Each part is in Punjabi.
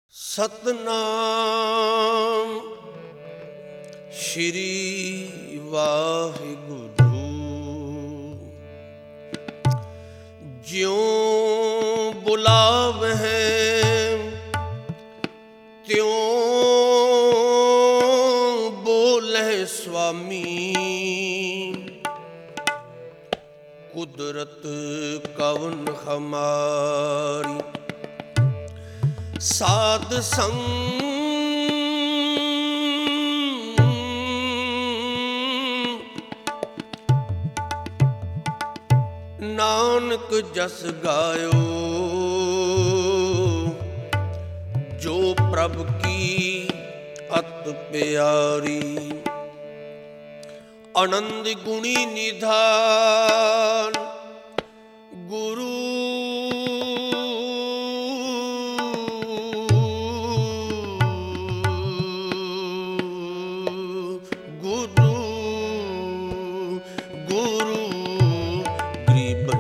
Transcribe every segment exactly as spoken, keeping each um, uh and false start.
ਸਤਨਾਮ ਸ਼੍ਰੀ ਵਾਹਿਗੁਰੂ। ਜਿਉਂ ਬੁਲਾਵਹਿ ਤਿਉਂ ਬੋਲੇ ਸੁਆਮੀ, ਕੁਦਰਤ ਕਵਨ ਹਮਾਰੀ। ਸਾਧ ਸੰਗ ਨਾਨਕ ਜਸ ਗਾਇਓ, ਜੋ ਪ੍ਰਭ ਕੀ ਅਤ ਪਿਆਰੀ। ਆਨੰਦ ਗੁਣੀ ਨਿਧਾਨ ਗੁਰੂ, ਗੁਰੂ ਗੁਰੂ ਗਰੀਬ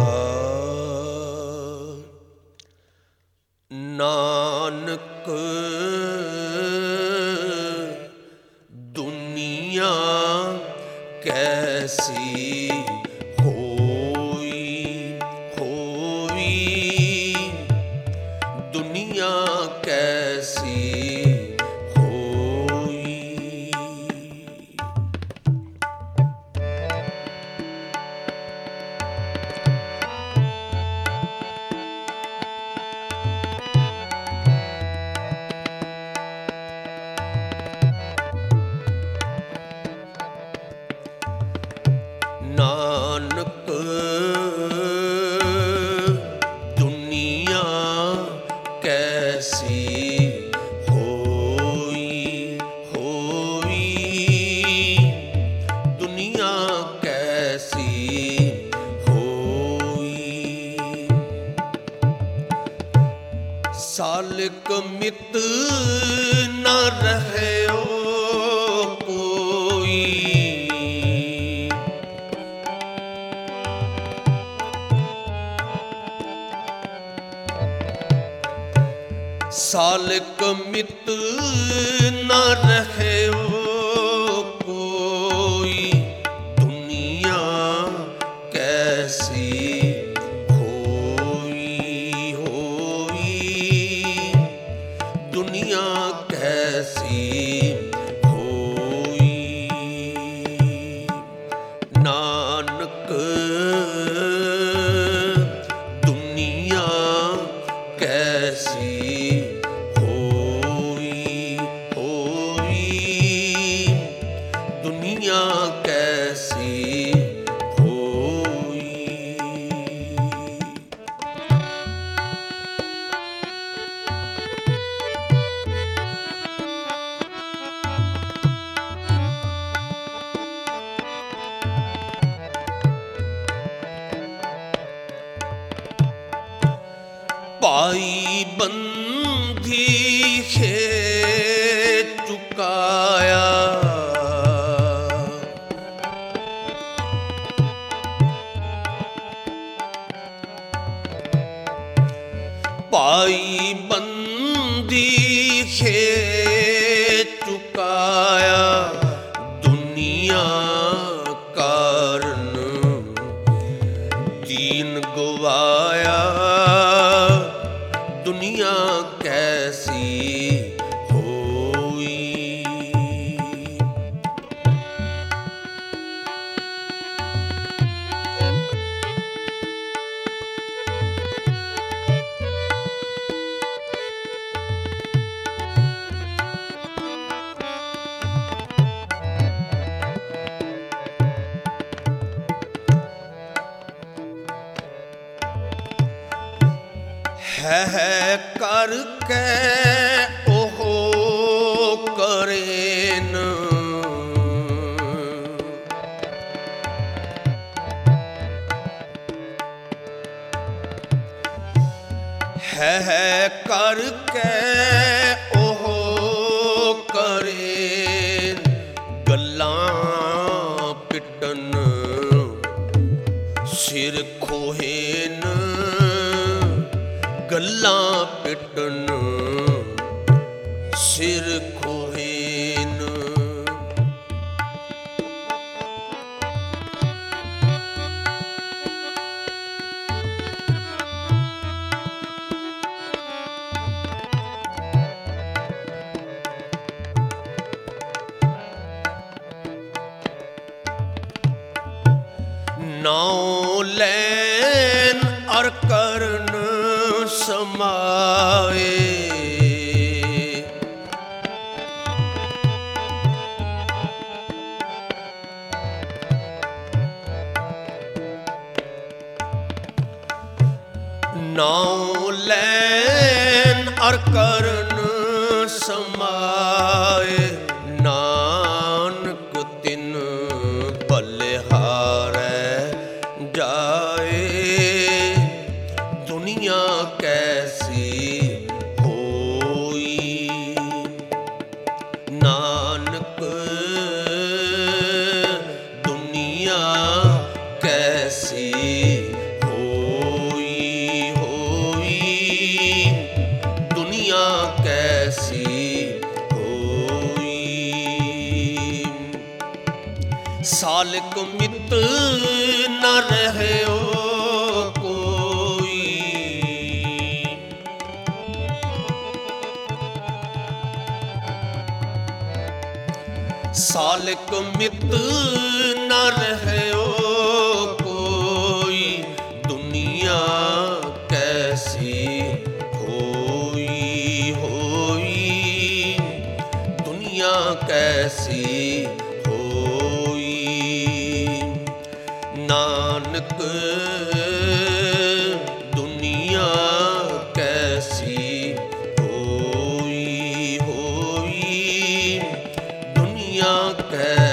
ਨਿਵਾਜ। ਨਾਨਕ ਦੁਨੀਆ ਕੈਸੀ ਹੋਈ ਹੋਈ, ਦੁਨੀਆ ਕੈਸੀ ਹੋਈ। ਨਾਨਕ ਦੁਨੀਆ ਕੈਸੀ ਹੋਈ ਹੋਈ, ਦੁਨੀਆ ਕੈਸੀ ਹੋਈ। ਸਾਲਿਕ ਮਿਤ ਨ ਰਹਿਓ ਕੋਈ, ਸਾਲਿਕ ਮਿਤ ਨ ਰਹਿਓ ਕੋਈ, ਦੁਨੀਆ ਕੈਸੀ ਹੋਈ ਹੋਈ, ਦੁਨੀਆ ਕੈਸੀ ਹੋਈ। ਨਾਨਕ ਦੁਨੀਆ ਕੈਸੀ ਦੁਨੀਆ ਕੈਸੀ ਹੋਈ। ਭਾਈ ਬੰਧੀ ਖੇ ਚੁਕਾਇਆ, ਭਾਈ ਬੰਦੀ ਖੇ ਚੁਕਾਇਆ, ਦੁਨੀਆ ਕਾਰਨ ਦੀਨ ਗਵਾਇਆ, ਦੁਨੀਆ ਕੈਸੀ ਹੋਈ। ਹੈ ਕਰਕੇ ਉਹ ਕਰੇਨ, ਹੈ ਕਰਕੇ ਉਹ ਕਰੇ, ਗੱਲਾਂ ਪਿੱਟਣ ਸਿਰ ਖੋਹੇਨ, ਗੱਲਾਂ ਪਿੱਟਣ ਸਮਾਏ। ਨਾਉ ਲੈਨ ਅਰ ਕਰਨ ਸਮਾਏ। ਨਾਨਕ ਤਿਨ ਬਲਿਹਾਰੈ ਜਾਏ। ਦੁਨੀਆ ਕੈਸੀ ਹੋਈ, ਨਾਨਕ ਦੁਨੀਆ ਕੈਸੀ ਹੋਈ ਹੋਈ। ਦੁਨੀਆ ਕੈਸੀ ਹੋਈ। ਸਾਲਕ ਮਿਤ ਨ ਰਹਿਓ ਕੋਈ। ਸਾਲਕ ਮਿਤ ਨ ਰਹਿਓ ਕੋਈ। ਦੁਨੀਆ ਕੈਸੀ ਹੋਈ ਹੋਈ। ਦੁਨੀਆ ਕੈਸੀ ਹੋਈ। ਨਾਨਕ ਦੁਨੀਆ ਕੈਸੀ ਹੋਈ ਹੋਈ। ਦੁਨੀਆ ਕੈ